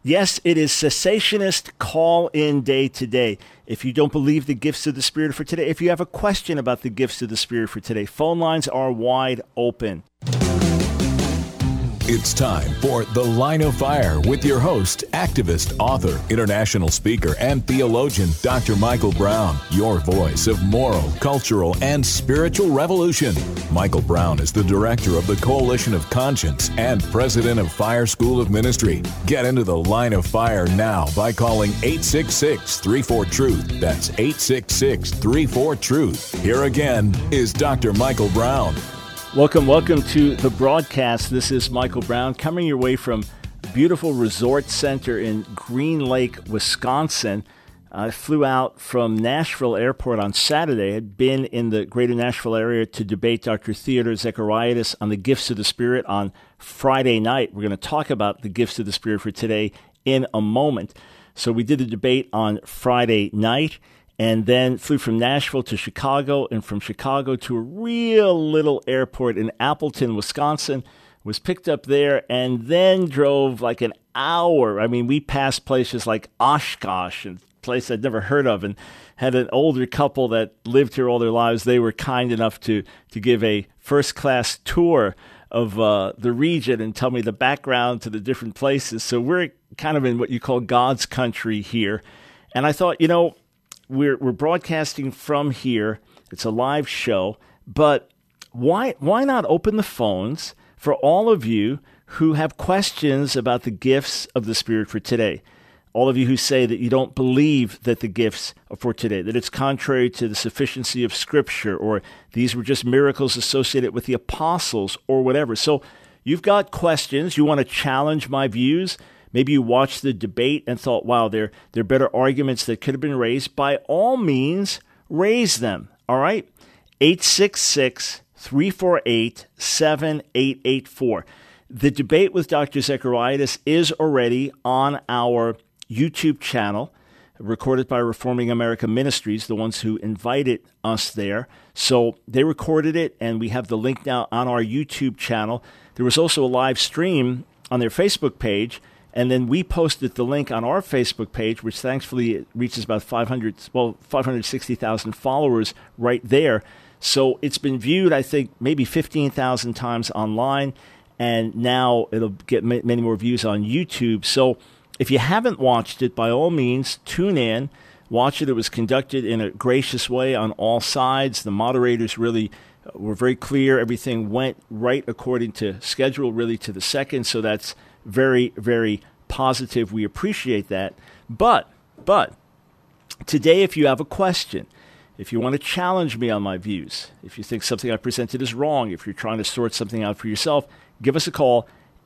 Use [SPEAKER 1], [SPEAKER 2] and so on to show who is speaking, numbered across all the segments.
[SPEAKER 1] Yes, it is cessationist call-in day today. If you don't believe the gifts of the Spirit for today, if you have a question about the gifts of the Spirit for today, phone lines are wide open.
[SPEAKER 2] It's time for The Line of Fire with your host, activist, author, international speaker, and theologian, Dr. Michael Brown, your voice of moral, cultural, and spiritual revolution. Michael Brown is the director of the Coalition of Conscience and president of Fire School of Ministry. Get into The Line of Fire now by calling 866-34-TRUTH. That's 866-34-TRUTH. Here again is Dr. Michael Brown.
[SPEAKER 1] Welcome to the broadcast. This is Michael Brown coming your way from a beautiful resort center in Green Lake, Wisconsin. I flew out from Nashville Airport on Saturday. I had been in the greater Nashville area to debate Dr. Theodore Zechariadis on the gifts of the Spirit on Friday night. We're going to talk about the gifts of the Spirit for today in a moment. So we did the debate on Friday night, and then flew from Nashville to Chicago, and from Chicago to a real little airport in Appleton, Wisconsin, was picked up there, and then drove like an hour. I mean, we passed places like Oshkosh, and a place I'd never heard of, and had an older couple that lived here all their lives. They were kind enough to give a first-class tour of the region and tell me the background to the different places. So we're kind of in what you call God's country here. And I thought, we're broadcasting from here. It's a live show, but why not open the phones for all of you who have questions about the gifts of the Spirit for today? All of you who say that you don't believe that the gifts are for today, that it's contrary to the sufficiency of Scripture, or these were just miracles associated with the apostles, or whatever. So you've got questions. You want to challenge my views. Maybe you watched the debate and thought, wow, there are better arguments that could have been raised. By all means, raise them, all right? 866-348-7884. The debate with Dr. Zechariadis is already on our YouTube channel, recorded by Reforming America Ministries, the ones who invited us there. So they recorded it, and we have the link now on our YouTube channel. There was also a live stream on their Facebook page, and then we posted the link on our Facebook page, which thankfully reaches about 560,000 followers right there. So it's been viewed, I think, maybe 15,000 times online, and now it'll get many more views on YouTube. So if you haven't watched it, by all means, tune in, watch it. It was conducted in a gracious way on all sides. The moderators really were very clear. Everything went right according to schedule, really to the second. So that's very, very positive. We appreciate that. But today, if you have a question, if you want to challenge me on my views, if you think something I presented is wrong, if you're trying to sort something out for yourself, give us a call,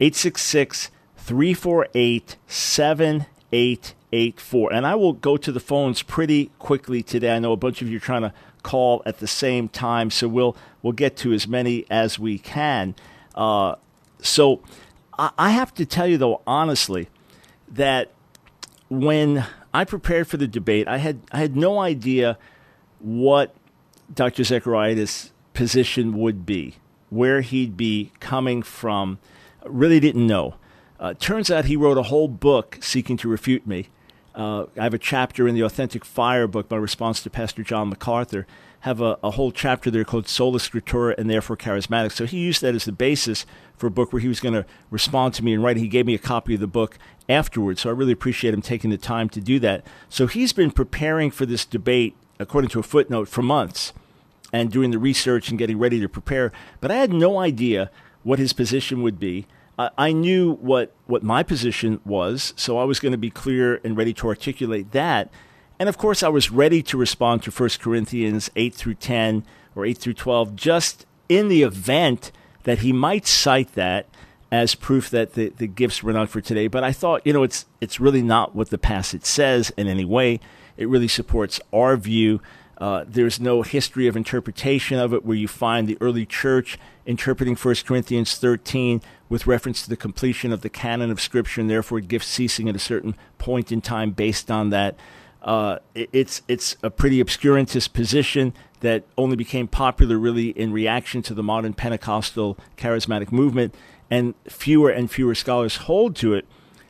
[SPEAKER 1] 866-348-7884. And I will go to the phones pretty quickly today. I know a bunch of you are trying to call at the same time, so we'll get to as many as we can. So I have to tell you, though, honestly, that when I prepared for the debate, I had no idea what Dr. Zechariadis' position would be, where he'd be coming from. Really didn't know. Turns out he wrote a whole book seeking to refute me. I have a chapter in the Authentic Fire book, my response to Pastor John MacArthur. Have a whole chapter there called Sola Scriptura and Therefore Charismatic. So he used that as the basis for a book where he was going to respond to me and write. He gave me a copy of the book afterwards, so I really appreciate him taking the time to do that. So he's been preparing for this debate, according to a footnote, for months, and doing the research and getting ready to prepare. But I had no idea what his position would be. I knew what my position was, so I was going to be clear and ready to articulate that. And of course, I was ready to respond to 1 Corinthians 8 through 10 or 8 through 12, just in the event that he might cite that as proof that the gifts were not for today. But I thought, it's really not what the passage says in any way. It really supports our view. There's no history of interpretation of it where you find the early church interpreting 1 Corinthians 13 with reference to the completion of the canon of Scripture and therefore gifts ceasing at a certain point in time based on that. It's a pretty obscurantist position that only became popular really in reaction to the modern Pentecostal charismatic movement, and fewer scholars hold to it.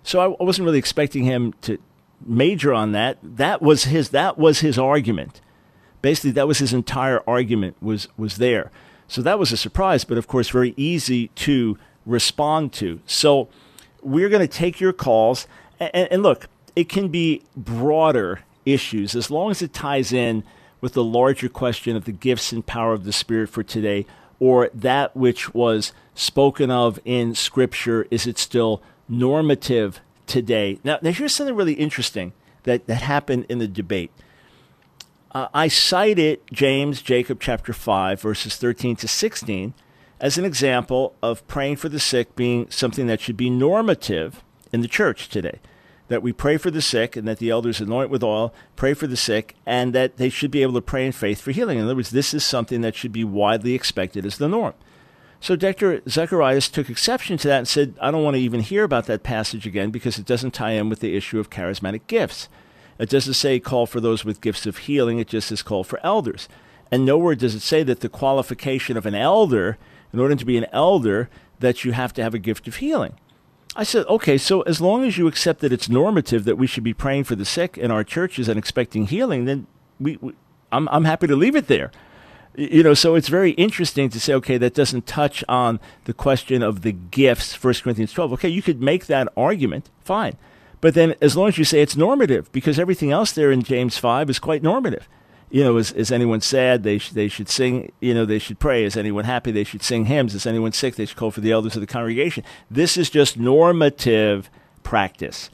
[SPEAKER 1] So I wasn't really expecting him to major on that. That was his argument. Basically, that was his entire argument was there. So that was a surprise, but of course, very easy to respond to. So we're going to take your calls. And look, it can be broader issues as long as it ties in with the larger question of the gifts and power of the Spirit for today, or that which was spoken of in Scripture. Is it still normative today? Now here's something really interesting that happened in the debate. I cited Jacob chapter 5, verses 13 to 16, as an example of praying for the sick being something that should be normative in the church today. That we pray for the sick and that the elders anoint with oil, pray for the sick, and that they should be able to pray in faith for healing. In other words, this is something that should be widely expected as the norm. So Dr. Zacharias took exception to that and said, I don't want to even hear about that passage again because it doesn't tie in with the issue of charismatic gifts. It doesn't say call for those with gifts of healing. It just says call for elders. And nowhere does it say that the qualification of an elder, in order to be an elder, that you have to have a gift of healing. I said, okay, so as long as you accept that it's normative that we should be praying for the sick in our churches and expecting healing, then I'm happy to leave it there. So it's very interesting to say, okay, that doesn't touch on the question of the gifts, 1 Corinthians 12. Okay, you could make that argument, fine. But then as long as you say it's normative, because everything else there in James 5 is quite normative. Is anyone sad? They should sing, they should pray. Is anyone happy? They should sing hymns. Is anyone sick? They should call for the elders of the congregation. This is just normative practice.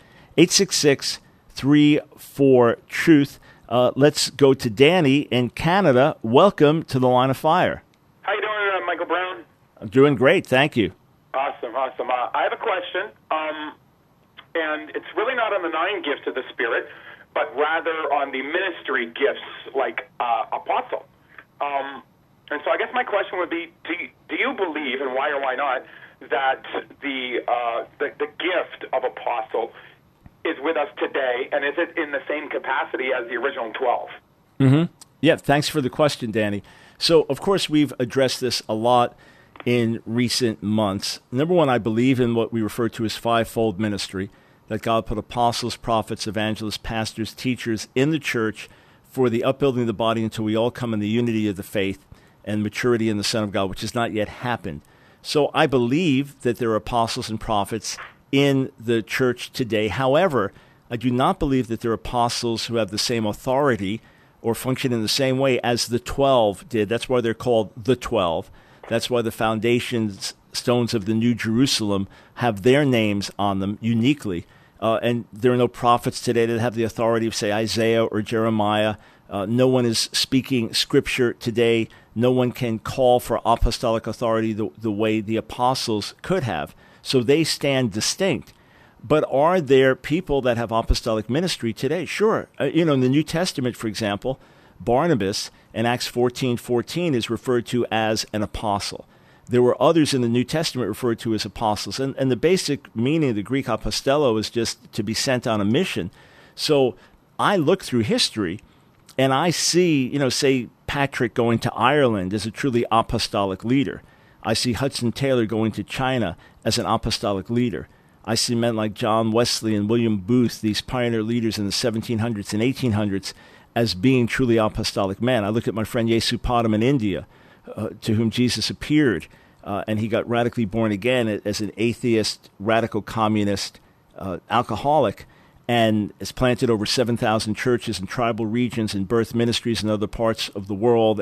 [SPEAKER 1] 866-34-TRUTH. Let's go to Danny in Canada. Welcome to the Line of Fire.
[SPEAKER 3] How you doing, Michael Brown?
[SPEAKER 1] I'm doing great. Thank you.
[SPEAKER 3] Awesome. I have a question, and it's really not on the 9 gifts of the Spirit, but rather on the ministry gifts like apostle. And so I guess my question would be, do you believe, and why or why not, that the gift of apostle is with us today, and is it in the same capacity as the original 12?
[SPEAKER 1] Mm-hmm. Yeah, thanks for the question, Danny. So, of course, we've addressed this a lot in recent months. Number one, I believe in what we refer to as fivefold ministry, that God put apostles, prophets, evangelists, pastors, teachers in the church for the upbuilding of the body until we all come in the unity of the faith and maturity in the Son of God, which has not yet happened. So I believe that there are apostles and prophets in the church today. However, I do not believe that there are apostles who have the same authority or function in the same way as the 12 did. That's why they're called the 12. That's why the foundations stones of the New Jerusalem have their names on them uniquely. And there are no prophets today that have the authority of, say, Isaiah or Jeremiah. No one is speaking Scripture today. No one can call for apostolic authority the way the apostles could have. So they stand distinct. But are there people that have apostolic ministry today? Sure. In the New Testament, for example, Barnabas in Acts 14:14 is referred to as an apostle. There were others in the New Testament referred to as apostles. And the basic meaning of the Greek apostello is just to be sent on a mission. So I look through history and I see, say Patrick going to Ireland as a truly apostolic leader. I see Hudson Taylor going to China as an apostolic leader. I see men like John Wesley and William Booth, these pioneer leaders in the 1700s and 1800s, as being truly apostolic men. I look at my friend Yesupadam in India, to whom Jesus appeared, and he got radically born again as an atheist, radical communist, alcoholic, and has planted over 7,000 churches in tribal regions and birth ministries in other parts of the world,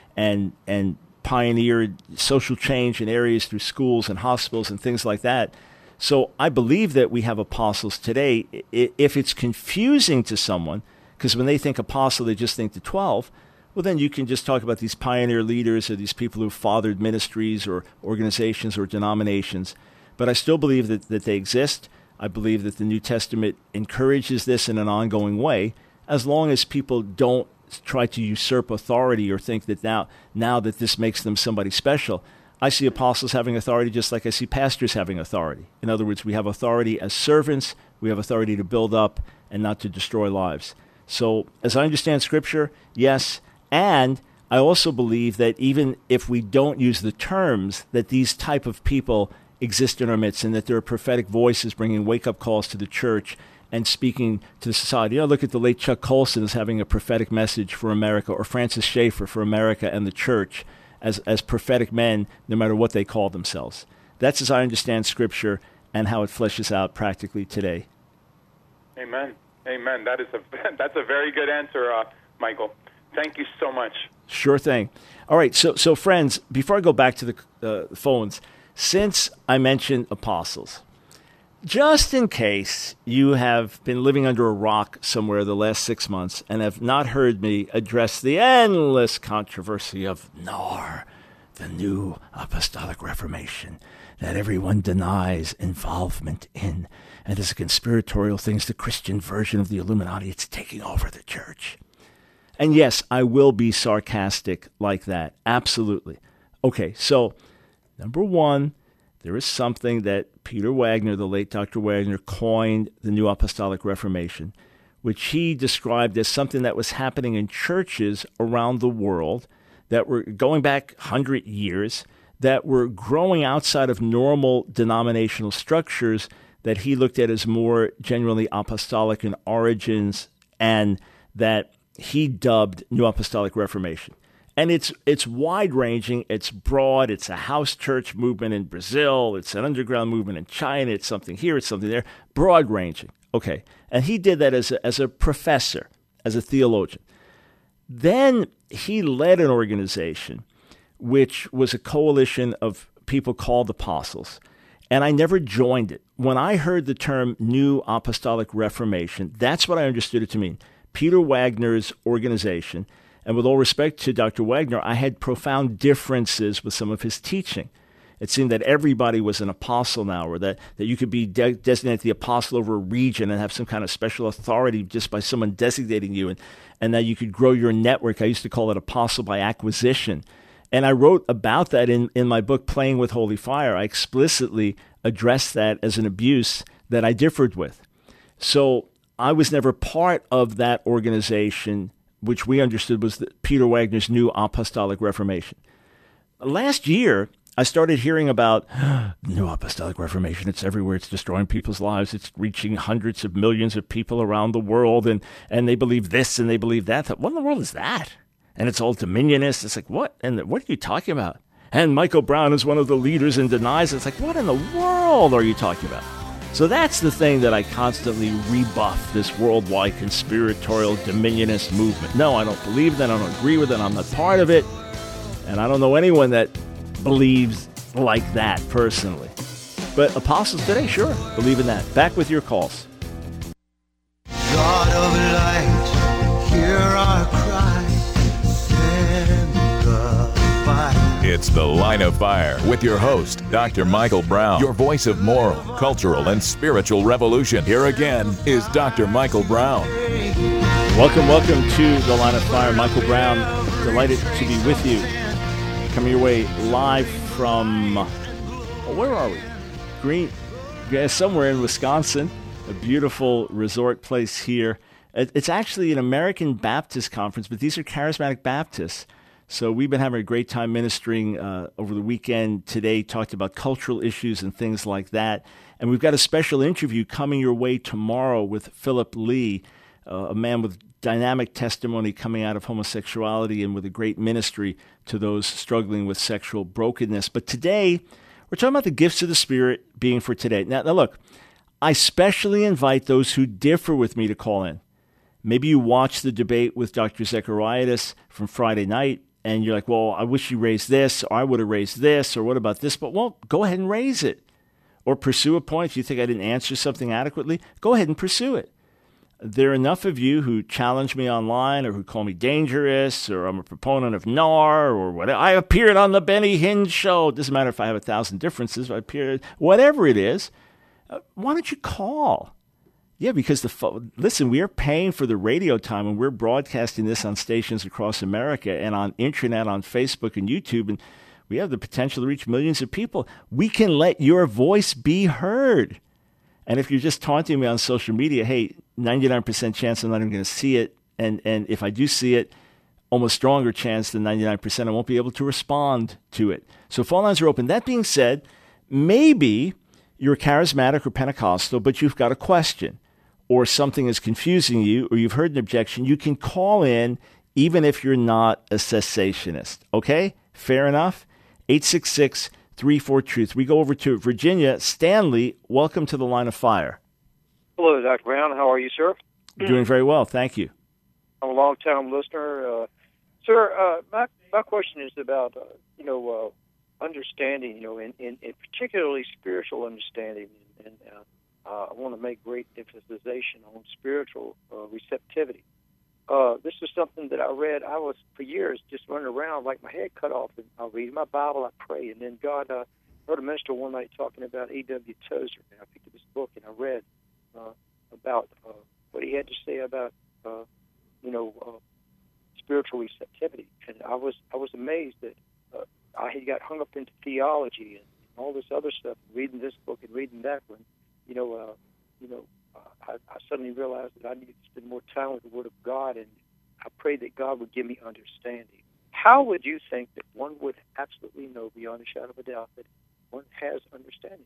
[SPEAKER 1] and pioneered social change in areas through schools and hospitals and things like that. So I believe that we have apostles today. If it's confusing to someone, because when they think apostle, they just think the 12, well, then you can just talk about these pioneer leaders or these people who've fathered ministries or organizations or denominations. But I still believe that they exist. I believe that the New Testament encourages this in an ongoing way, as long as people don't try to usurp authority or think that now that this makes them somebody special. I see apostles having authority just like I see pastors having authority. In other words, we have authority as servants, we have authority to build up and not to destroy lives. So as I understand Scripture, yes, and I also believe that even if we don't use the terms, that these type of people exist in our midst, and that there are prophetic voices bringing wake-up calls to the church and speaking to the society. Look at the late Chuck Colson as having a prophetic message for America, or Francis Schaeffer for America and the church as prophetic men, no matter what they call themselves. That's as I understand Scripture and how it fleshes out practically today.
[SPEAKER 3] Amen. Amen. That's a very good answer, Michael. Thank you so much.
[SPEAKER 1] Sure thing. All right, so friends, before I go back to the phones, since I mentioned apostles, just in case you have been living under a rock somewhere the last 6 months and have not heard me address the endless controversy of NAR, the New Apostolic Reformation, that everyone denies involvement in, and as a conspiratorial thing, it's the Christian version of the Illuminati. It's taking over the church. And yes, I will be sarcastic like that. Absolutely. Okay, so number one, there is something that Peter Wagner, the late Dr. Wagner, coined the New Apostolic Reformation, which he described as something that was happening in churches around the world that were going back 100 years, that were growing outside of normal denominational structures that he looked at as more generally apostolic in origins, and that he dubbed New Apostolic Reformation. And it's wide-ranging, it's broad, it's a house church movement in Brazil, it's an underground movement in China, it's something here, it's something there, broad-ranging. Okay, and he did that as a professor, as a theologian. Then he led an organization which was a coalition of people called apostles, and I never joined it. When I heard the term New Apostolic Reformation, that's what I understood it to mean. Peter Wagner's organization. And with all respect to Dr. Wagner, I had profound differences with some of his teaching. It seemed that everybody was an apostle now, or that you could be designated the apostle over a region and have some kind of special authority just by someone designating you, and that you could grow your network. I used to call it apostle by acquisition. And I wrote about that in my book, Playing with Holy Fire. I explicitly addressed that as an abuse that I differed with. So I was never part of that organization, which we understood was Peter Wagner's New Apostolic Reformation. Last year, I started hearing about New Apostolic Reformation. It's everywhere. It's destroying people's lives. It's reaching hundreds of millions of people around the world, and they believe this and they believe that. What in the world is that? And it's all dominionist. It's like, what? And what are you talking about? And Michael Brown is one of the leaders and denies it. It's like, what in the world are you talking about? So that's the thing that I constantly rebuff, this worldwide conspiratorial dominionist movement. No, I don't believe that. I don't agree with it. I'm not part of it. And I don't know anyone that believes like that personally. But apostles today, sure, believe in that. Back with your calls.
[SPEAKER 4] God of light, hear our cry, send the fire.
[SPEAKER 2] It's The Line of Fire with your host, Dr. Michael Brown, your voice of moral, cultural, and spiritual revolution. Here again is Dr. Michael Brown.
[SPEAKER 1] Welcome to The Line of Fire. Michael Brown, delighted to be with you. Coming your way live from, where are we? Somewhere in Wisconsin, a beautiful resort place here. It's actually an American Baptist conference, but these are charismatic Baptists. So we've been having a great time ministering over the weekend. Today talked about cultural issues and things like that. And we've got a special interview coming your way tomorrow with Philip Lee, a man with dynamic testimony coming out of homosexuality and with a great ministry to those struggling with sexual brokenness. But today, we're talking about the gifts of the Spirit being for today. Now look, I specially invite those who differ with me to call in. Maybe you watched the debate with Dr. Zechariadis from Friday night, and you're like, well, I wish you raised this, or I would have raised this, or what about this? But, well, go ahead and raise it. Or pursue a point. If you think I didn't answer something adequately, go ahead and pursue it. There are enough of you who challenge me online, or who call me dangerous, or I'm a proponent of NAR, or whatever. I appeared on the Benny Hinn show. It doesn't matter if I have 1,000 differences. I appeared, whatever it is. Why don't you call? Yeah, because listen, we are paying for the radio time, and we're broadcasting this on stations across America and on internet, on Facebook and YouTube, and we have the potential to reach millions of people. We can let your voice be heard. And if you're just taunting me on social media, hey, 99% chance I'm not even going to see it, and if I do see it, almost stronger chance than 99% I won't be able to respond to it. So phone lines are open. That being said, maybe you're charismatic or Pentecostal, but you've got a question, or something is confusing you, or you've heard an objection. You can call in even if you're not a cessationist. Okay? Fair enough? 866-34-TRUTH. We go over to Virginia. Stanley, welcome to the Line of Fire.
[SPEAKER 5] Hello, Dr. Brown. How are you, sir?
[SPEAKER 1] Doing very well. Thank you.
[SPEAKER 5] I'm a long-time listener. Sir, my question is about, understanding, in particularly spiritual understanding. And I want to make great emphasization on spiritual receptivity. This is something that I read. I was, for years, just running around like my head cut off. And I read my Bible, I pray. And then God, heard a minister one night talking about A.W. Tozer. And I picked up his book and I read about what he had to say about, spiritual receptivity. And I was amazed that he got hung up into theology and all this other stuff, reading this book and reading that one. I suddenly realized that I needed to spend more time with the Word of God, and I prayed that God would give me understanding. How would you think that one would absolutely know beyond a shadow of a doubt that one has understanding?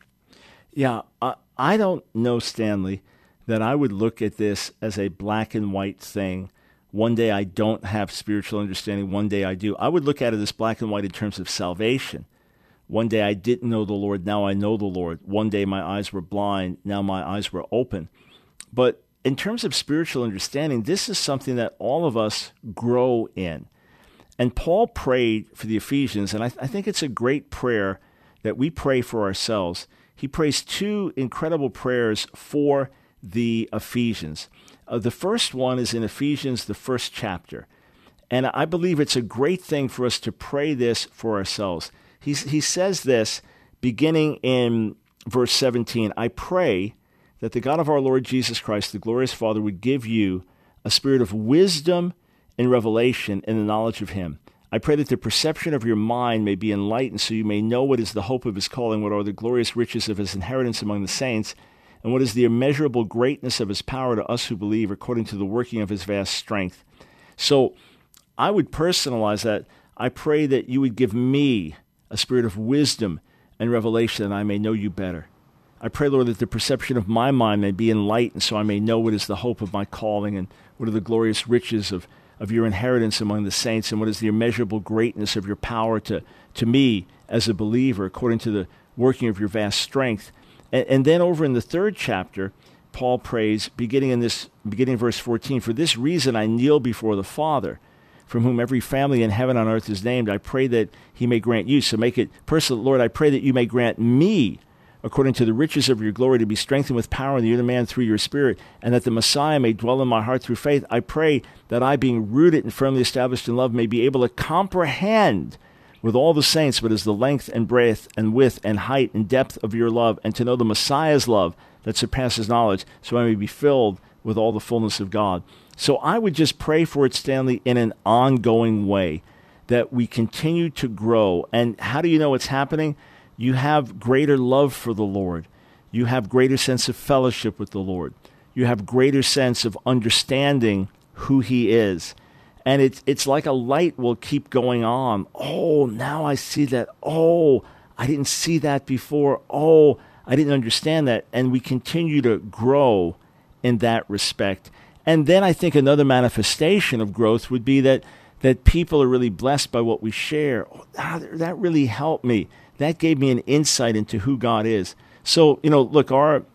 [SPEAKER 1] Yeah, I don't know, Stanley, that I would look at this as a black and white thing. One day I don't have spiritual understanding, one day I do. I would look at it as black and white in terms of salvation. One day I didn't know the Lord, now I know the Lord. One day my eyes were blind, now my eyes were open. But in terms of spiritual understanding, this is something that all of us grow in. And Paul prayed for the Ephesians, and I think it's a great prayer that we pray for ourselves. He prays two incredible prayers for the Ephesians. The first one is in Ephesians, the first chapter. And I believe it's a great thing for us to pray this for ourselves. He says this beginning in verse 17, I pray that the God of our Lord Jesus Christ, the glorious Father, would give you a spirit of wisdom and revelation in the knowledge of him. I pray that the perception of your mind may be enlightened so you may know what is the hope of his calling, what are the glorious riches of his inheritance among the saints, and what is the immeasurable greatness of his power to us who believe according to the working of his vast strength. So I would personalize that. I pray that you would give me a spirit of wisdom and revelation that I may know you better. I pray, Lord, that the perception of my mind may be enlightened so I may know what is the hope of my calling and what are the glorious riches of your inheritance among the saints and what is the immeasurable greatness of your power to me as a believer according to the working of your vast strength. And then over in the third chapter, Paul prays, beginning in verse 14, for this reason I kneel before the Father, from whom every family in heaven and on earth is named. I pray that he may grant you. So make it personal. Lord, I pray that you may grant me, according to the riches of your glory, to be strengthened with power in the inner man through your Spirit, and that the Messiah may dwell in my heart through faith. I pray that I, being rooted and firmly established in love, may be able to comprehend with all the saints what is the length and breadth and width and height and depth of your love, and to know the Messiah's love that surpasses knowledge, so I may be filled with all the fullness of God. So I would just pray for it, Stanley, in an ongoing way, that we continue to grow. And how do you know it's happening? You have greater love for the Lord. You have greater sense of fellowship with the Lord. You have greater sense of understanding who he is. And it's like a light will keep going on. Oh, now I see that. Oh, I didn't see that before. Oh, I didn't understand that. And we continue to grow in that respect. And then I think another manifestation of growth would be that people are really blessed by what we share. Oh, that really helped me. That gave me an insight into who God is. So, look,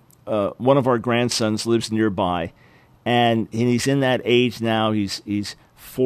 [SPEAKER 1] one of our grandsons lives nearby, and he's in that age now. He's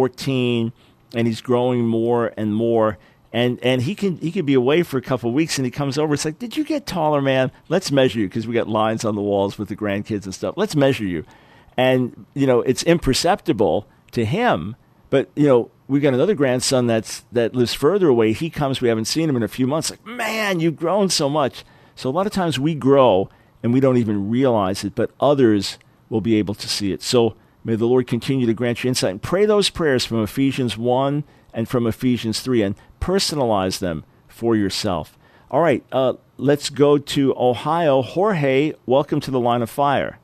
[SPEAKER 1] 14, and he's growing more and more. And he can be away for a couple of weeks, and he comes over. It's like, did you get taller, man? Let's measure you, because we got lines on the walls with the grandkids and stuff. Let's measure you. And, it's imperceptible to him. But, we got another grandson that lives further away. He comes, we haven't seen him in a few months. Like, man, you've grown so much. So a lot of times we grow, and we don't even realize it, but others will be able to see it. So may the Lord continue to grant you insight. And pray those prayers from Ephesians 1 and from Ephesians 3, and personalize them for yourself. All right, let's go to Ohio. Jorge, welcome to the Line of Fire.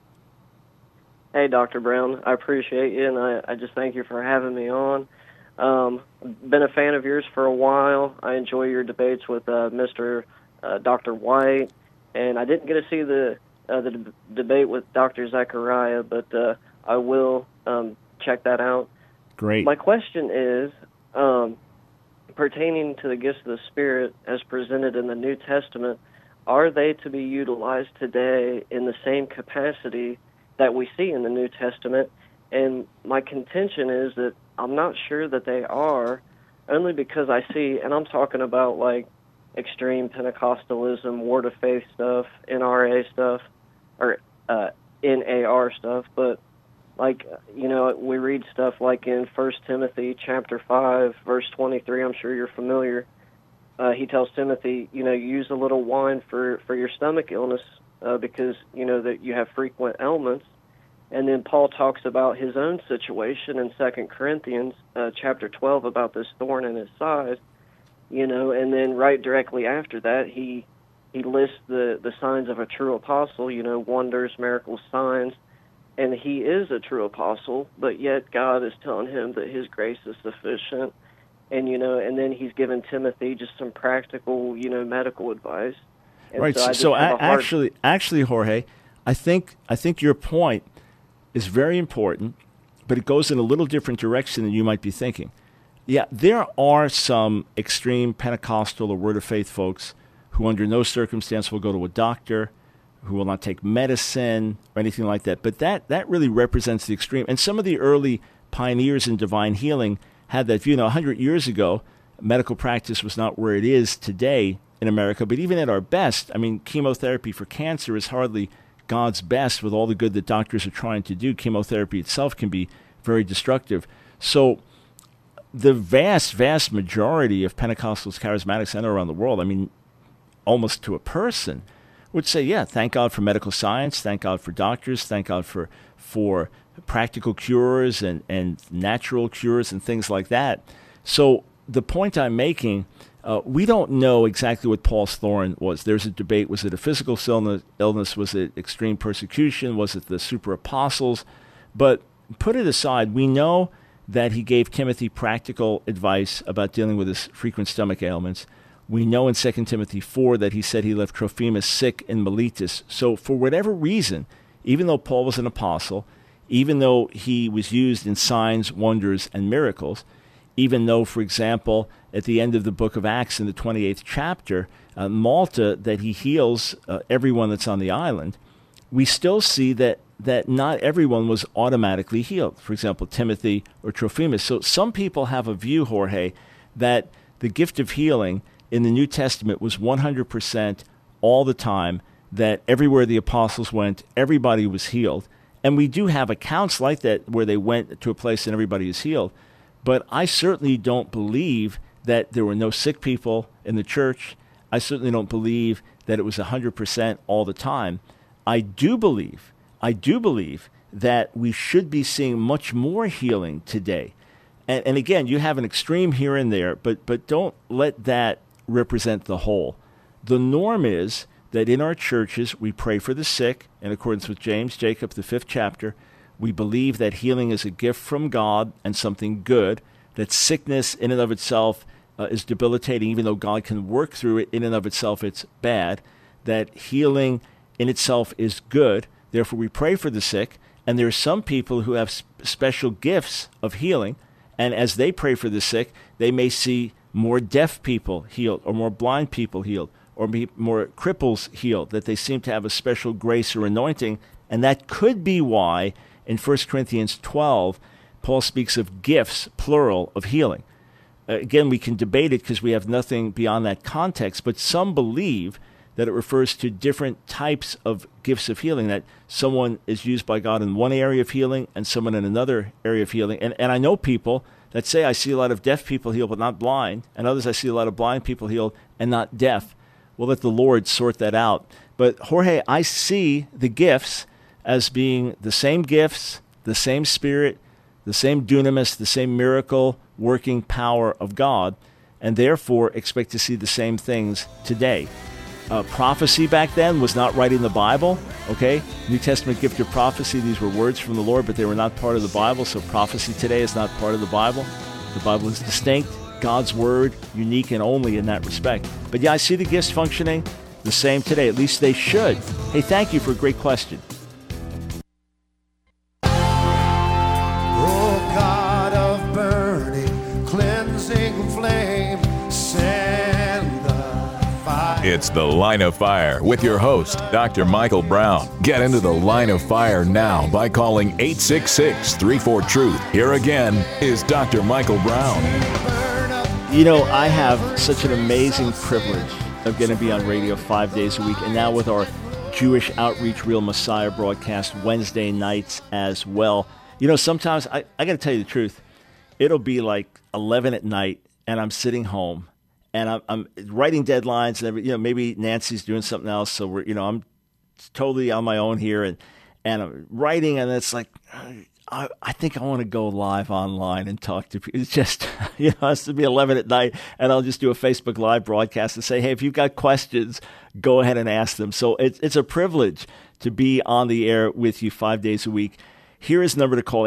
[SPEAKER 6] Hey, Dr. Brown. I appreciate you, and I just thank you for having me on. Been a fan of yours for a while. I enjoy your debates with Mr. Dr. White, and I didn't get to see the debate with Dr. Zachariah, but I will check that out.
[SPEAKER 1] Great.
[SPEAKER 6] My question is, pertaining to the gifts of the Spirit as presented in the New Testament, are they to be utilized today in the same capacity that we see in the New Testament? And my contention is that I'm not sure that they are, only because I see, and I'm talking about like extreme Pentecostalism, Word of Faith stuff, NRA stuff, or NAR stuff, but like, you know, we read stuff like in 1 Timothy chapter 5, verse 23, I'm sure you're familiar. He tells Timothy, you know, use a little wine for your stomach illness because, you know, that you have frequent ailments. And then Paul talks about his own situation in 2 Corinthians chapter 12 about this thorn in his side, you know, and then right directly after that, he lists the signs of a true apostle, you know, wonders, miracles, signs. And he is a true apostle, but yet God is telling him that his grace is sufficient. And, you know, and then he's given Timothy just some practical, you know, medical advice. And
[SPEAKER 1] right. So actually, Jorge, I think your point is very important, but it goes in a little different direction than you might be thinking. Yeah, there are some extreme Pentecostal or Word of Faith folks who under no circumstance will go to a doctor, who will not take medicine or anything like that. But that really represents the extreme. And some of the early pioneers in divine healing had that view. You know, 100 years ago, medical practice was not where it is today in America. But even at our best, I mean, chemotherapy for cancer is hardly God's best with all the good that doctors are trying to do. Chemotherapy itself can be very destructive. So the vast, vast majority of Pentecostals, Charismatics, and around the world, I mean, almost to a person, would say, yeah, thank God for medical science, thank God for doctors, thank God for practical cures and natural cures and things like that. So the point I'm making, we don't know exactly what Paul's thorn was. There's a debate. Was it a physical illness? Was it extreme persecution? Was it the super apostles? But put it aside, we know that he gave Timothy practical advice about dealing with his frequent stomach ailments. We know in 2 Timothy 4 that he said he left Trophimus sick in Miletus. So for whatever reason, even though Paul was an apostle, even though he was used in signs, wonders, and miracles, even though, for example, at the end of the book of Acts in the 28th chapter, Malta, that he heals everyone that's on the island, we still see that not everyone was automatically healed. For example, Timothy or Trophimus. So some people have a view, Jorge, that the gift of healing in the New Testament was 100% all the time, that everywhere the apostles went, everybody was healed. And we do have accounts like that where they went to a place and everybody is healed. But I certainly don't believe that there were no sick people in the church. I certainly don't believe that it was 100% all the time. I do believe that we should be seeing much more healing today. And again, you have an extreme here and there, but don't let that represent the whole. The norm is that in our churches, we pray for the sick, in accordance with James, Jacob, the 5th chapter. We believe that healing is a gift from God and something good, that sickness in and of itself is debilitating, even though God can work through it in and of itself, it's bad, that healing in itself is good. Therefore, we pray for the sick, and there are some people who have special gifts of healing, and as they pray for the sick, they may see more deaf people healed, or more blind people healed, or more cripples healed, that they seem to have a special grace or anointing. And that could be why in 1 Corinthians 12, Paul speaks of gifts, plural, of healing. Again, we can debate it because we have nothing beyond that context, but some believe that it refers to different types of gifts of healing, that someone is used by God in one area of healing and someone in another area of healing. And I know people that say, I see a lot of deaf people healed but not blind, and others I see a lot of blind people healed and not deaf. We'll let the Lord sort that out. But Jorge, I see the gifts as being the same gifts, the same Spirit, the same dunamis, the same miracle working power of God, and therefore expect to see the same things today. Prophecy back then was not right in the Bible, okay? New Testament gift of prophecy, these were words from the Lord, but they were not part of the Bible, so prophecy today is not part of the Bible. The Bible is distinct. God's Word, unique and only in that respect. But yeah, I see the gifts functioning the same today. At least they should. Hey, thank you for a great question.
[SPEAKER 4] Oh God of burning, cleansing flame, send the fire.
[SPEAKER 2] It's The Line of Fire with your host, Dr. Michael Brown. Get into the Line of Fire now by calling 866-34-TRUTH. Here again is Dr. Michael Brown.
[SPEAKER 1] You know, I have such an amazing privilege of going to be on radio 5 days a week, and now with our Jewish Outreach Real Messiah broadcast Wednesday nights as well. You know, sometimes, I got to tell you the truth, it'll be like 11 at night, and I'm sitting home, and I'm writing deadlines, and maybe Nancy's doing something else, so I'm totally on my own here, and I'm writing, and it's like, I think I want to go live online and talk to people. It's just, it has to be 11 at night, and I'll just do a Facebook Live broadcast and say, hey, if you've got questions, go ahead and ask them. So it's a privilege to be on the air with you 5 days a week. Here is the number to call,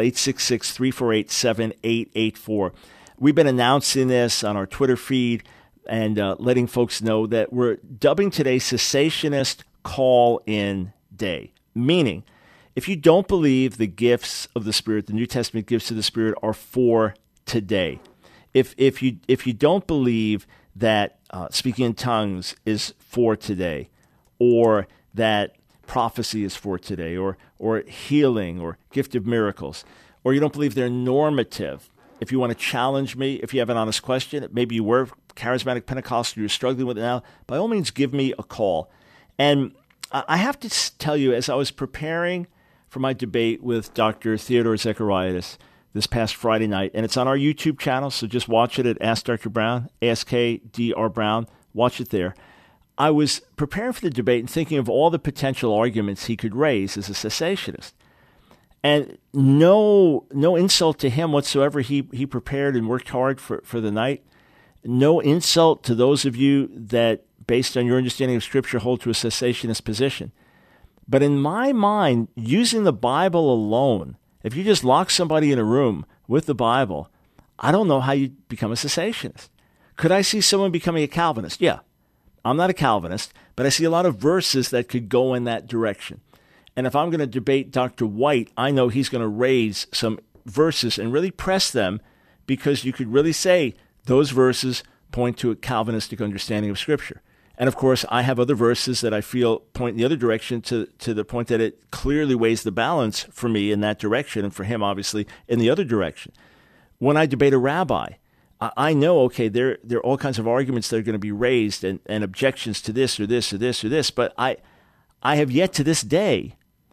[SPEAKER 1] 866-348-7884. We've been announcing this on our Twitter feed and letting folks know that we're dubbing today Cessationist Call-In Day, meaning if you don't believe the gifts of the Spirit, the New Testament gifts of the Spirit are for today, if you don't believe that speaking in tongues is for today, or that prophecy is for today, or healing, or gift of miracles, or you don't believe they're normative, if you want to challenge me, if you have an honest question, maybe you were charismatic Pentecostal, you're struggling with it now, by all means, give me a call. And I have to tell you, as I was preparing for my debate with Dr. Theodore Zechariadis this past Friday night, and it's on our YouTube channel, so just watch it at Ask Dr. Brown, AskDR Brown, watch it there. I was preparing for the debate and thinking of all the potential arguments he could raise as a cessationist. And no insult to him whatsoever. He prepared and worked hard for the night. No insult to those of you that, based on your understanding of Scripture, hold to a cessationist position. But in my mind, using the Bible alone, if you just lock somebody in a room with the Bible, I don't know how you become a cessationist. Could I see someone becoming a Calvinist? Yeah. I'm not a Calvinist, but I see a lot of verses that could go in that direction. And if I'm going to debate Dr. White, I know he's going to raise some verses and really press them, because you could really say those verses point to a Calvinistic understanding of Scripture. And of course, I have other verses that I feel point in the other direction, to the point that it clearly weighs the balance for me in that direction, and for him, obviously, in the other direction. When I debate a rabbi, I know, okay, there are all kinds of arguments that are going to be raised, and objections to this or this or this or this, but I have yet to this day,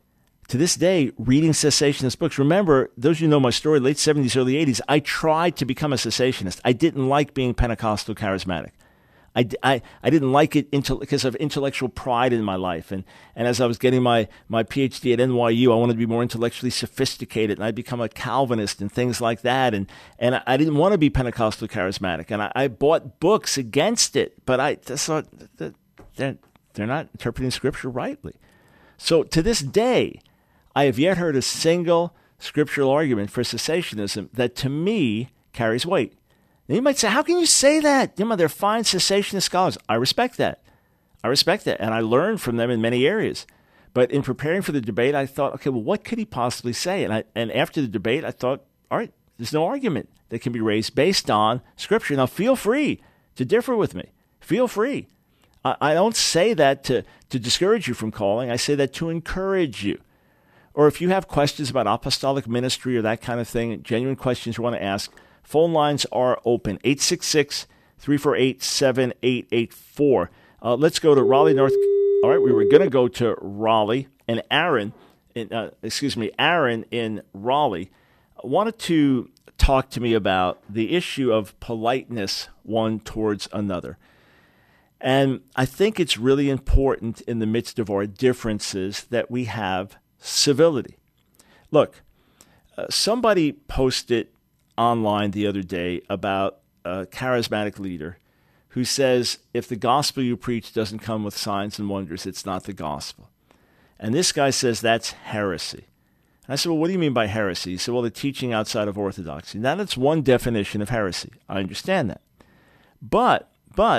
[SPEAKER 1] reading cessationist books. Remember, those of you who know my story, late 70s, early 80s, I tried to become a cessationist. I didn't like being Pentecostal charismatic. I didn't like it because of intellectual pride in my life. And as I was getting my PhD at NYU, I wanted to be more intellectually sophisticated, and I'd become a Calvinist and things like that. And I didn't want to be Pentecostal charismatic. And I bought books against it, but I just thought that they're not interpreting Scripture rightly. So to this day, I have yet heard a single scriptural argument for cessationism that to me carries weight. Now you might say, how can you say that? They're fine cessationist scholars. I respect that. And I learned from them in many areas. But in preparing for the debate, I thought, okay, well, what could he possibly say? And after the debate, I thought, all right, there's no argument that can be raised based on Scripture. Now, feel free to differ with me. Feel free. I don't say that to discourage you from calling. I say that to encourage you. Or if you have questions about apostolic ministry or that kind of thing, genuine questions you want to ask, phone lines are open, 866-348-7884. Let's go to Raleigh, North. All right, we were going to go to Raleigh, and Aaron in Raleigh wanted to talk to me about the issue of politeness one towards another. And I think it's really important in the midst of our differences that we have civility. Look, somebody posted online the other day about a charismatic leader who says, if the gospel you preach doesn't come with signs and wonders, it's not the gospel. And this guy says that's heresy. And I said, well, what do you mean by heresy? He said, well, the teaching outside of orthodoxy. Now, that's one definition of heresy. I understand that. But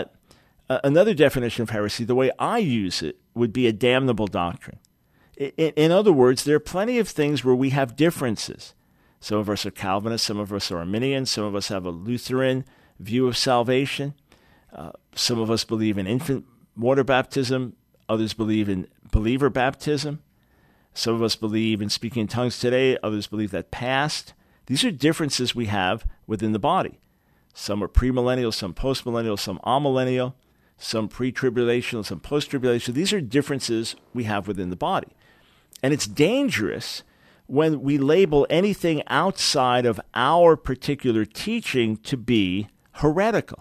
[SPEAKER 1] another definition of heresy, the way I use it, would be a damnable doctrine. In other words, there are plenty of things where we have differences. Some of us are Calvinists, some of us are Arminians, some of us have a Lutheran view of salvation. Some of us believe in infant water baptism. Others believe in believer baptism. Some of us believe in speaking in tongues today. Others believe that passed. These are differences we have within the body. Some are premillennial, some postmillennial, some amillennial, some pre-tribulational, some post-tribulational. These are differences we have within the body. And it's dangerous when we label anything outside of our particular teaching to be heretical.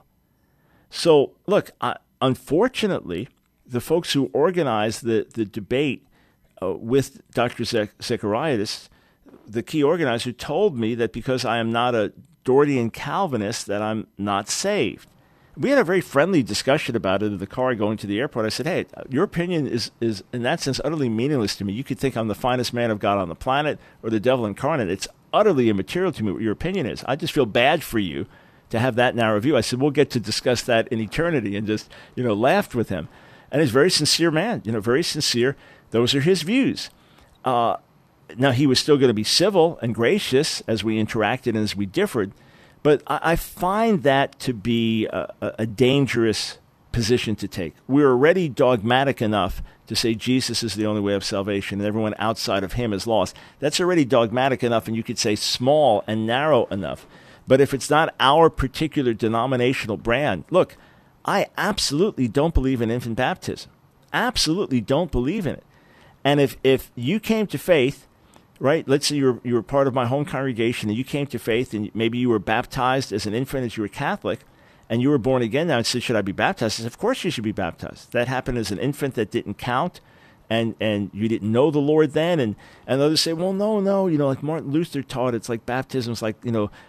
[SPEAKER 1] So, look, unfortunately, the folks who organized the debate with Dr. Zechariadis, the key organizer, told me that because I am not a Dortian Calvinist, that I'm not saved. We had a very friendly discussion about it in the car going to the airport. I said, hey, your opinion is in that sense utterly meaningless to me. You could think I'm the finest man of God on the planet or the devil incarnate. It's utterly immaterial to me what your opinion is. I just feel bad for you to have that narrow view. I said, we'll get to discuss that in eternity, and just, laughed with him. And he's a very sincere man, very sincere. Those are his views. Now, he was still going to be civil and gracious as we interacted and as we differed. But I find that to be a dangerous position to take. We're already dogmatic enough to say Jesus is the only way of salvation and everyone outside of him is lost. That's already dogmatic enough, and you could say small and narrow enough. But if it's not our particular denominational brand, look, I absolutely don't believe in infant baptism. Absolutely don't believe in it. And if you came to faith, right? Let's say you were part of my home congregation and you came to faith, and maybe you were baptized as an infant as you were Catholic, and you were born again now and said, should I be baptized? I said, of course you should be baptized. That happened as an infant that didn't count, and you didn't know the Lord then. And others say, well, no, like Martin Luther taught, it's like baptism's like,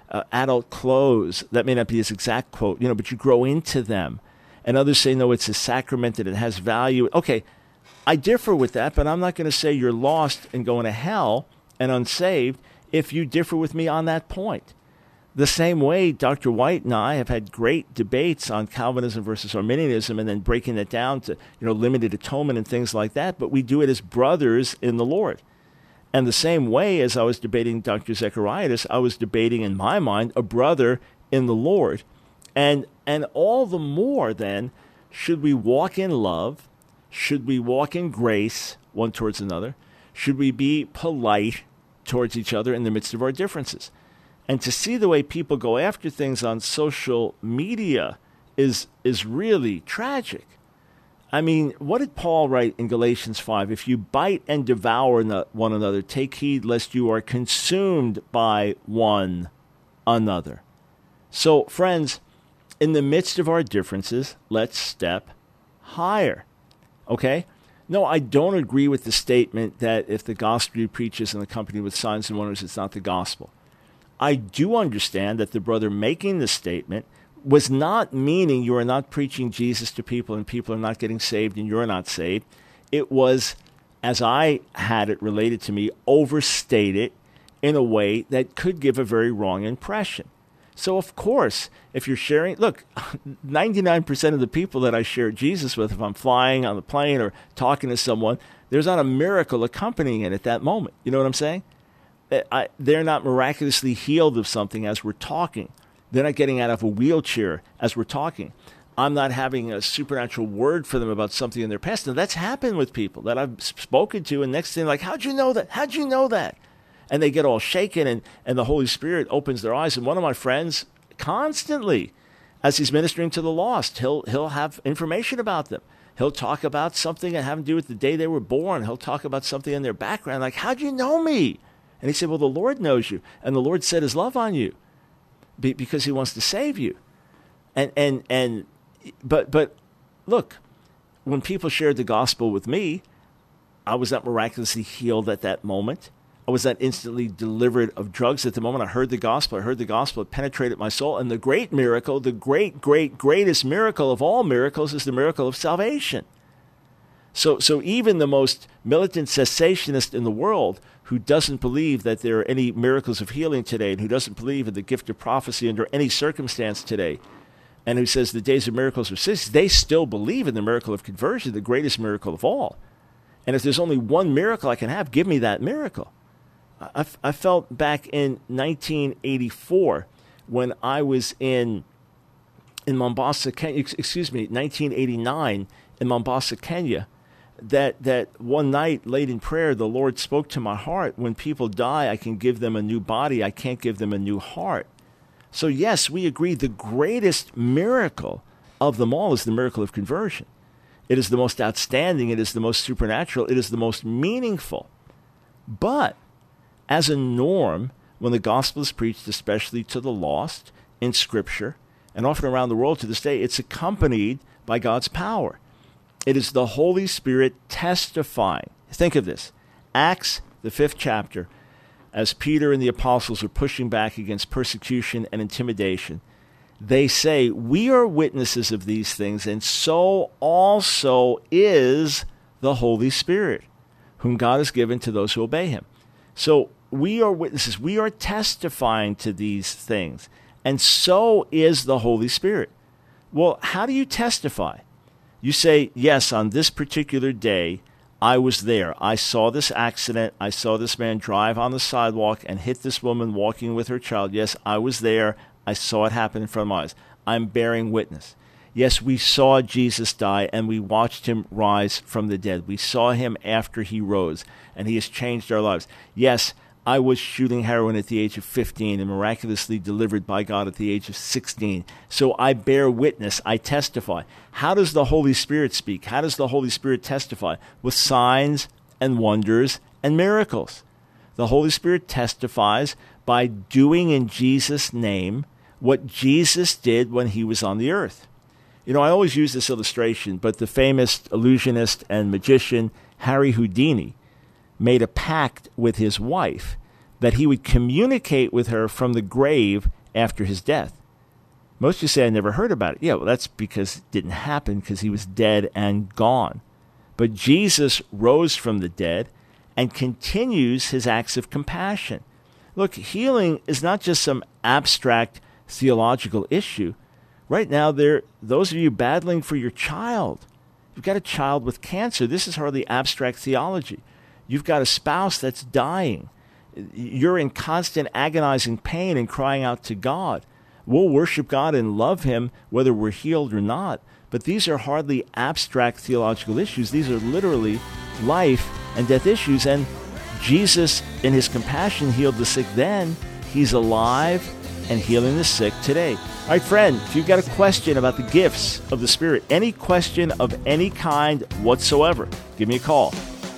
[SPEAKER 1] adult clothes. That may not be his exact quote, but you grow into them. And others say, no, it's a sacrament and it has value. Okay, I differ with that, but I'm not going to say you're lost and going to hell and unsaved if you differ with me on that point. The same way Dr. White and I have had great debates on Calvinism versus Arminianism, and then breaking it down to limited atonement and things like that, but we do it as brothers in the Lord. And the same way as I was debating Dr. Zechariadis, I was debating in my mind a brother in the Lord. And all the more then should we walk in love, should we walk in grace one towards another, should we be polite towards each other in the midst of our differences. And to see the way people go after things on social media is really tragic. I mean, what did Paul write in Galatians 5? If you bite and devour one another, take heed lest you are consumed by one another. So, friends, in the midst of our differences, let's step higher. Okay? No, I don't agree with the statement that if the gospel you preach isn't accompanied with signs and wonders, it's not the gospel. I do understand that the brother making the statement was not meaning you are not preaching Jesus to people and people are not getting saved and you're not saved. It was, as I had it related to me, overstated in a way that could give a very wrong impression. So, of course, if you're sharing, look, 99% of the people that I share Jesus with, if I'm flying on the plane or talking to someone, there's not a miracle accompanying it at that moment. You know what I'm saying? They're not miraculously healed of something as we're talking. They're not getting out of a wheelchair as we're talking. I'm not having a supernatural word for them about something in their past. Now, that's happened with people that I've spoken to, and next thing, like, how'd you know that? How'd you know that? And they get all shaken, and the Holy Spirit opens their eyes. And one of my friends, constantly, as he's ministering to the lost, he'll have information about them. He'll talk about something that having to do with the day they were born. He'll talk about something in their background, like, how'd you know me? And he said, well, the Lord knows you, and the Lord set his love on you because he wants to save you. But look, when people shared the gospel with me, I was not miraculously healed at that moment. I was not instantly delivered of drugs at the moment. I heard the gospel. It penetrated my soul. And the great miracle, the greatest miracle of all miracles is the miracle of salvation. So even the most militant cessationist in the world who doesn't believe that there are any miracles of healing today and who doesn't believe in the gift of prophecy under any circumstance today, and who says the days of miracles are ceased, they still believe in the miracle of conversion, the greatest miracle of all. And if there's only one miracle I can have, give me that miracle. I felt back in 1984 when I was in Mombasa, Kenya, 1989 in Mombasa, Kenya, that one night late in prayer, the Lord spoke to my heart. When people die, I can give them a new body. I can't give them a new heart. So yes, we agree the greatest miracle of them all is the miracle of conversion. It is the most outstanding. It is the most supernatural. It is the most meaningful. But as a norm, when the gospel is preached, especially to the lost in Scripture, and often around the world to this day, it's accompanied by God's power. It is the Holy Spirit testifying. Think of this. Acts, the 5th chapter, as Peter and the apostles are pushing back against persecution and intimidation, they say, we are witnesses of these things, and so also is the Holy Spirit, whom God has given to those who obey him. So we are witnesses. We are testifying to these things, and so is the Holy Spirit. Well, how do you testify? You say, yes, on this particular day, I was there. I saw this accident. I saw this man drive on the sidewalk and hit this woman walking with her child. Yes, I was there. I saw it happen in front of my eyes. I'm bearing witness. Yes, we saw Jesus die and we watched him rise from the dead. We saw him after he rose and he has changed our lives. Yes, I was shooting heroin at the age of 15 and miraculously delivered by God at the age of 16. So I bear witness. I testify. How does the Holy Spirit speak? How does the Holy Spirit testify? With signs and wonders and miracles. The Holy Spirit testifies by doing in Jesus' name what Jesus did when he was on the earth. You know, I always use this illustration, but the famous illusionist and magician Harry Houdini made a pact with his wife that he would communicate with her from the grave after his death. Most of you say, I never heard about it. Yeah, well, that's because it didn't happen because he was dead and gone. But Jesus rose from the dead and continues his acts of compassion. Look, healing is not just some abstract theological issue. Right now, those of you battling for your child, you've got a child with cancer. This is hardly abstract theology. You've got a spouse that's dying. You're in constant agonizing pain and crying out to God. We'll worship God and love him whether we're healed or not. But these are hardly abstract theological issues. These are literally life and death issues. And Jesus, in his compassion, healed the sick then. He's alive and healing the sick today. All right, friend, if you've got a question about the gifts of the Spirit, any question of any kind whatsoever, give me a call.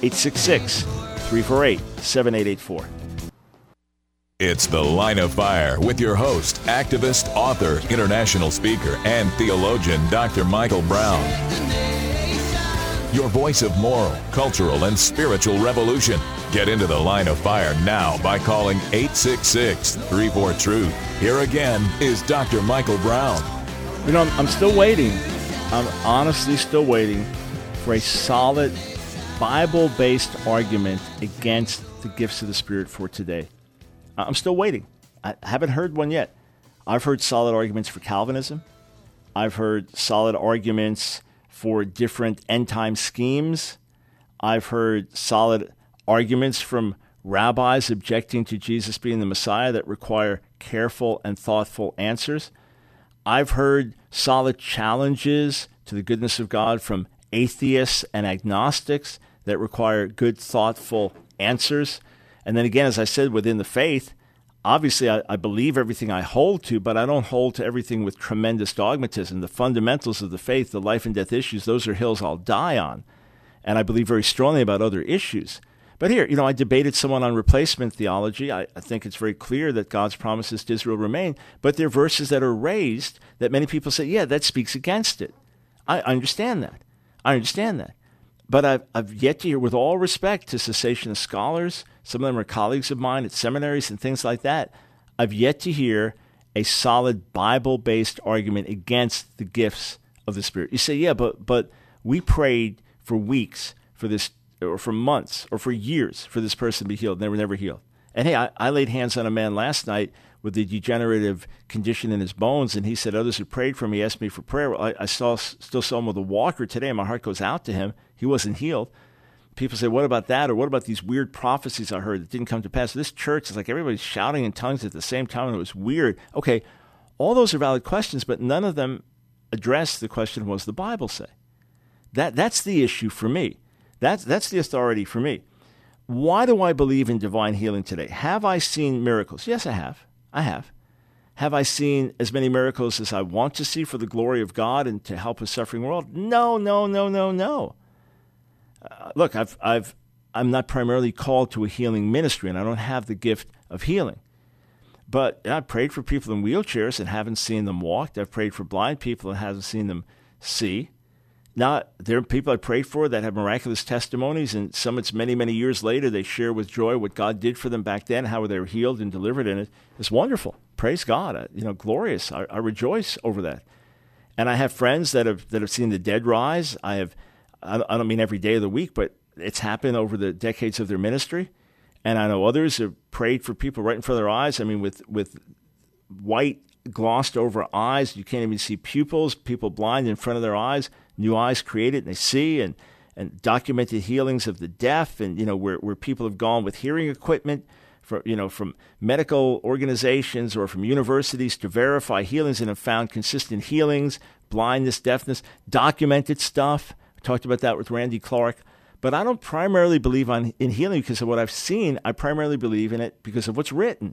[SPEAKER 1] 866-348-7884.
[SPEAKER 2] It's The Line of Fire with your host, activist, author, international speaker, and theologian, Dr. Michael Brown. Your voice of moral, cultural, and spiritual revolution. Get into The Line of Fire now by calling 866-34-TRUTH. Here again is Dr. Michael Brown.
[SPEAKER 1] You know, I'm still waiting. I'm honestly still waiting for a solid Bible-based argument against the gifts of the Spirit for today. I'm still waiting. I haven't heard one yet. I've heard solid arguments for Calvinism. I've heard solid arguments for different end-time schemes. I've heard solid arguments from rabbis objecting to Jesus being the Messiah that require careful and thoughtful answers. I've heard solid challenges to the goodness of God from atheists and agnostics that require good, thoughtful answers. And then again, as I said, within the faith, obviously I believe everything I hold to, but I don't hold to everything with tremendous dogmatism. The fundamentals of the faith, the life and death issues, those are hills I'll die on. And I believe very strongly about other issues. But here, I debated someone on replacement theology. I think it's very clear that God's promises to Israel remain, but there are verses that are raised that many people say, yeah, that speaks against it. I understand that. But I've yet to hear, with all respect to cessationist scholars, some of them are colleagues of mine at seminaries and things like that, I've yet to hear a solid Bible-based argument against the gifts of the Spirit. You say, yeah, but we prayed for weeks for this, or for months, or for years for this person to be healed, and they were never healed. And hey, I laid hands on a man last night with the degenerative condition in his bones, and he said others had prayed for him. He asked me for prayer. Well, I still saw him with a walker today, and my heart goes out to him. He wasn't healed. People say, what about that? Or what about these weird prophecies I heard that didn't come to pass? This church is like everybody's shouting in tongues at the same time, and it was weird. Okay, all those are valid questions, but none of them address the question, what does the Bible say? That's the issue for me. That's the authority for me. Why do I believe in divine healing today? Have I seen miracles? Yes, I have. I have. Have I seen as many miracles as I want to see for the glory of God and to help a suffering world? No. Look, I'm not primarily called to a healing ministry, and I don't have the gift of healing. But I've prayed for people in wheelchairs and haven't seen them walk. I've prayed for blind people and haven't seen them see. Now, there are people I prayed for that have miraculous testimonies, and some it's many, many years later, they share with joy what God did for them back then, how they were healed and delivered in it. It's wonderful. Praise God. Glorious. I rejoice over that. And I have friends that have seen the dead rise. I don't mean every day of the week, but it's happened over the decades of their ministry. And I know others have prayed for people right in front of their eyes. I mean, with white glossed over eyes, you can't even see pupils, people blind in front of their eyes, new eyes created and they see, and documented healings of the deaf, and where people have gone with hearing equipment from medical organizations or from universities to verify healings and have found consistent healings, blindness, deafness, documented stuff. I talked about that with Randy Clark. But I don't primarily believe in healing because of what I've seen. I primarily believe in it because of what's written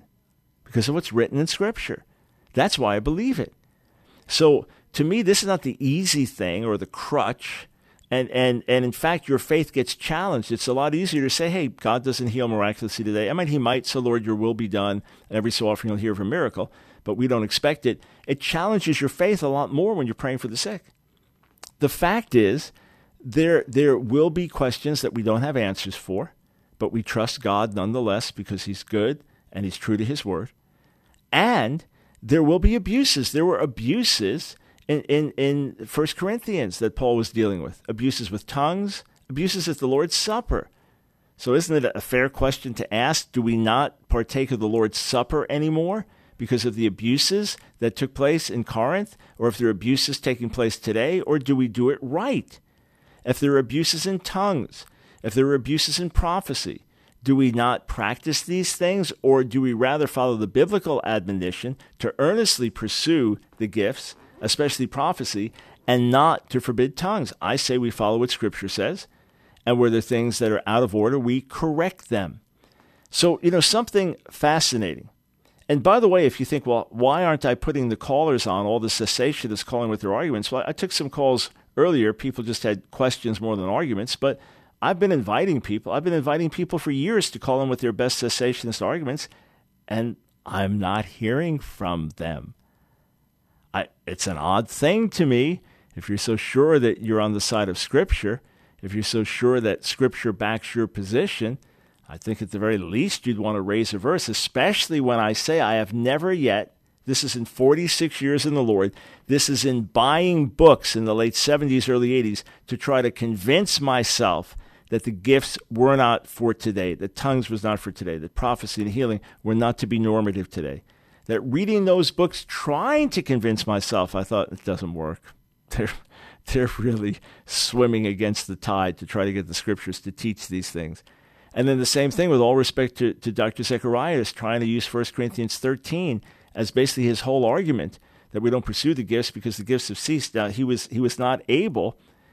[SPEAKER 1] in Scripture. That's why I believe it. So to me, this is not the easy thing or the crutch. And in fact, your faith gets challenged. It's a lot easier to say, hey, God doesn't heal miraculously today. I mean, he might, so Lord, your will be done. And every so often you'll hear of a miracle, but we don't expect it. It challenges your faith a lot more when you're praying for the sick. The fact is, there will be questions that we don't have answers for, but we trust God nonetheless because he's good and he's true to his word. And there will be abuses. There were abuses in 1 Corinthians that Paul was dealing with. Abuses with tongues, abuses at the Lord's Supper. So isn't it a fair question to ask, do we not partake of the Lord's Supper anymore because of the abuses that took place in Corinth? Or if there are abuses taking place today, or do we do it right? If there are abuses in tongues, if there are abuses in prophecy, do we not practice these things, or do we rather follow the biblical admonition to earnestly pursue the gifts, especially prophecy, and not to forbid tongues? I say we follow what Scripture says, and where there are things that are out of order, we correct them. So, something fascinating. And by the way, if you think, well, why aren't I putting the callers on, all the cessationists calling with their arguments? Well, I took some calls earlier. People just had questions more than arguments, but I've been inviting people for years to call in with their best cessationist arguments, and I'm not hearing from them. It's an odd thing to me. If you're so sure that you're on the side of Scripture, if you're so sure that Scripture backs your position, I think at the very least you'd want to raise a verse, especially when I say I have never yet. This is in 46 years in the Lord. This is in buying books in the late 70s, early 80s to try to convince myself that the gifts were not for today, that tongues was not for today, that prophecy and healing were not to be normative today. That reading those books, trying to convince myself, I thought, it doesn't work. They're really swimming against the tide to try to get the Scriptures to teach these things. And then the same thing with all respect to Dr. Zechariah, trying to use 1 Corinthians 13 as basically his whole argument that we don't pursue the gifts because the gifts have ceased. Now, he was not able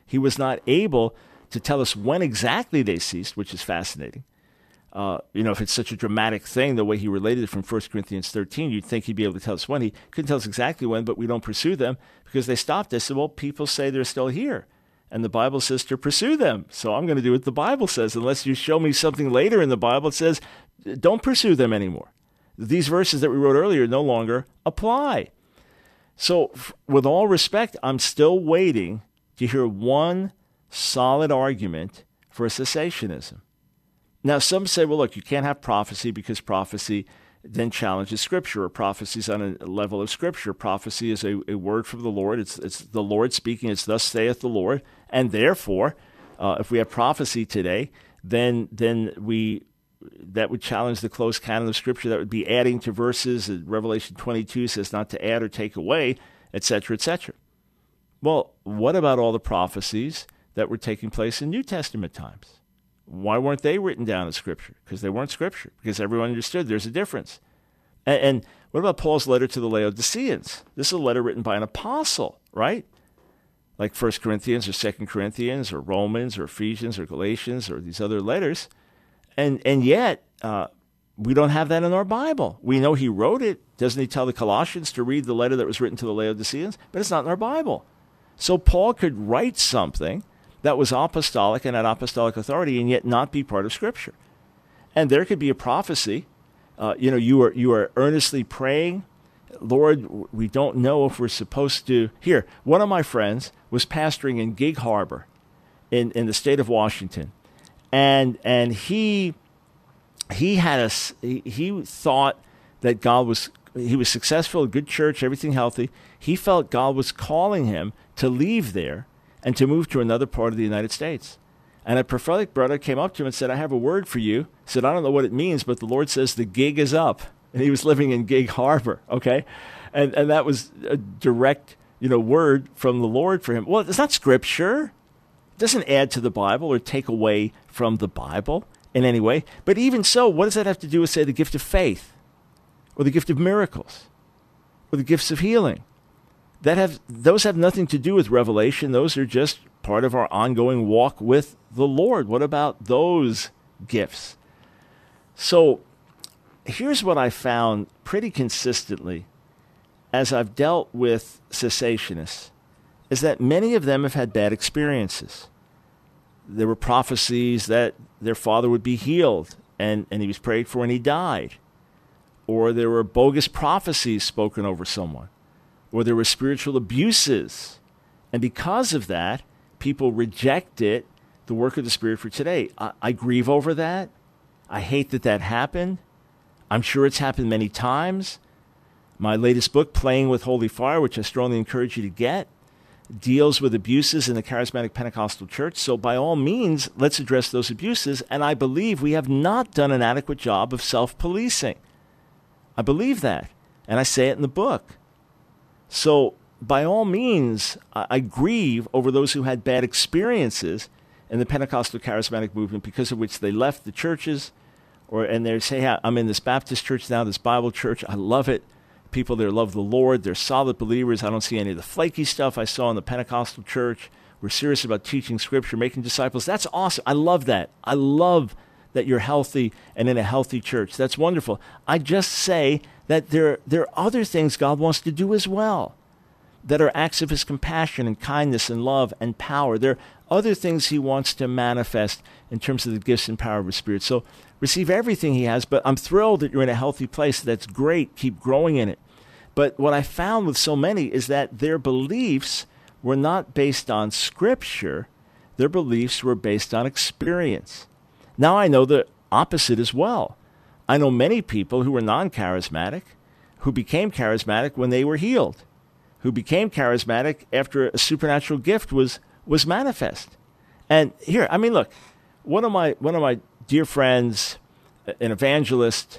[SPEAKER 1] to tell us when exactly they ceased, which is fascinating. If it's such a dramatic thing, the way he related it from 1 Corinthians 13, you'd think he'd be able to tell us when. He couldn't tell us exactly when, but we don't pursue them because they stopped. I said, well, people say they're still here, and the Bible says to pursue them. So I'm going to do what the Bible says, unless you show me something later in the Bible that says don't pursue them anymore. These verses that we wrote earlier no longer apply. So with all respect, I'm still waiting to hear one solid argument for cessationism. Now, some say, well, look, you can't have prophecy because prophecy then challenges Scripture, or prophecy is on a level of Scripture. Prophecy is a word from the Lord. It's the Lord speaking. It's thus saith the Lord. And therefore, if we have prophecy today, then we that would challenge the closed canon of Scripture. That would be adding to verses. Revelation 22 says not to add or take away, etc., etc. Well, what about all the prophecies that were taking place in New Testament times? Why weren't they written down in Scripture? Because they weren't Scripture. Because everyone understood there's a difference. And what about Paul's letter to the Laodiceans? This is a letter written by an apostle, right? Like 1 Corinthians or 2 Corinthians or Romans or Ephesians or Galatians or these other letters. And yet, we don't have that in our Bible. We know he wrote it. Doesn't he tell the Colossians to read the letter that was written to the Laodiceans? But it's not in our Bible. So Paul could write something that was apostolic and had apostolic authority and yet not be part of Scripture. And there could be a prophecy. You are earnestly praying, Lord, we don't know if we're supposed to. Here, one of my friends was pastoring in Gig Harbor in the state of Washington. And he thought that he was successful, a good church, everything healthy. He felt God was calling him to leave there and to move to another part of the United States. And a prophetic brother came up to him and said, I have a word for you. He said, I don't know what it means, but the Lord says the gig is up. And he was living in Gig Harbor, okay? And that was a direct, word from the Lord for him. Well, it's not Scripture. It doesn't add to the Bible or take away from the Bible in any way. But even so, what does that have to do with, say, the gift of faith or the gift of miracles or the gifts of healing? Those have nothing to do with revelation. Those are just part of our ongoing walk with the Lord. What about those gifts? So here's what I found pretty consistently as I've dealt with cessationists, is that many of them have had bad experiences. There were prophecies that their father would be healed, and he was prayed for and he died. Or there were bogus prophecies spoken over someone. Or there were spiritual abuses. And because of that, people rejected the work of the Spirit for today. I grieve over that. I hate that happened. I'm sure it's happened many times. My latest book, Playing with Holy Fire, which I strongly encourage you to get, deals with abuses in the charismatic Pentecostal church. So by all means, let's address those abuses. And I believe we have not done an adequate job of self-policing. I believe that. And I say it in the book. So by all means, I grieve over those who had bad experiences in the Pentecostal charismatic movement because of which they left the churches, and they say, hey, I'm in this Baptist church now, this Bible church. I love it. People there love the Lord. They're solid believers. I don't see any of the flaky stuff I saw in the Pentecostal church. We're serious about teaching Scripture, making disciples. That's awesome. I love that. I love that you're healthy and in a healthy church. That's wonderful. I just say that there are other things God wants to do as well that are acts of his compassion and kindness and love and power. There are other things he wants to manifest in terms of the gifts and power of his Spirit. So receive everything he has, but I'm thrilled that you're in a healthy place. That's great. Keep growing in it. But what I found with so many is that their beliefs were not based on Scripture. Their beliefs were based on experience. Now I know the opposite as well. I know many people who were non-charismatic who became charismatic when they were healed, who became charismatic after a supernatural gift was manifest. And here, look, one of my dear friends, an evangelist,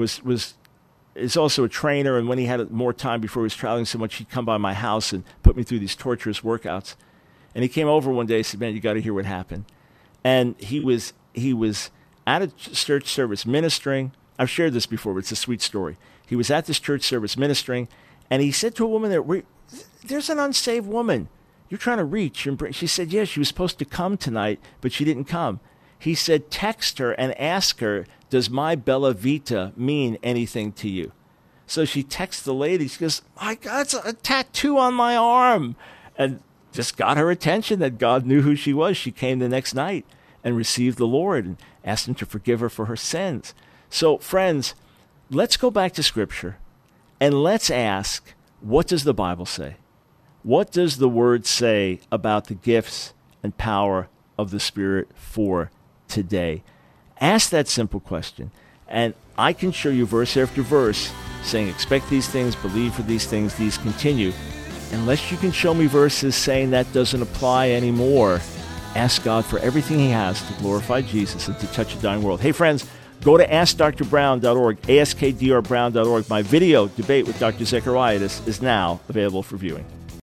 [SPEAKER 1] is also a trainer, and when he had more time before he was traveling so much, he'd come by my house and put me through these torturous workouts. And he came over one day and said, man, you got to hear what happened. And he was at a church service ministering. I've shared this before, but it's a sweet story. He was at this church service ministering, and he said to a woman there, there's an unsaved woman you're trying to reach. She said, yes, she was supposed to come tonight, but she didn't come. He said, text her and ask her, does my Bella Vita mean anything to you? So she texts the lady. She goes, my God, it's a tattoo on my arm. And just got her attention that God knew who she was. She came the next night and received the Lord and asked him to forgive her for her sins. So, friends, let's go back to Scripture and let's ask, what does the Bible say? What does the Word say about the gifts and power of the Spirit for today? Ask that simple question, and I can show you verse after verse saying, expect these things, believe for these things, these continue. Unless you can show me verses saying that doesn't apply anymore, ask God for everything he has to glorify Jesus and to touch a dying world. Hey, friends, Go to AskDrBrown.org, askdrbrown.org. My video debate with Dr. Zechariah is now available for viewing.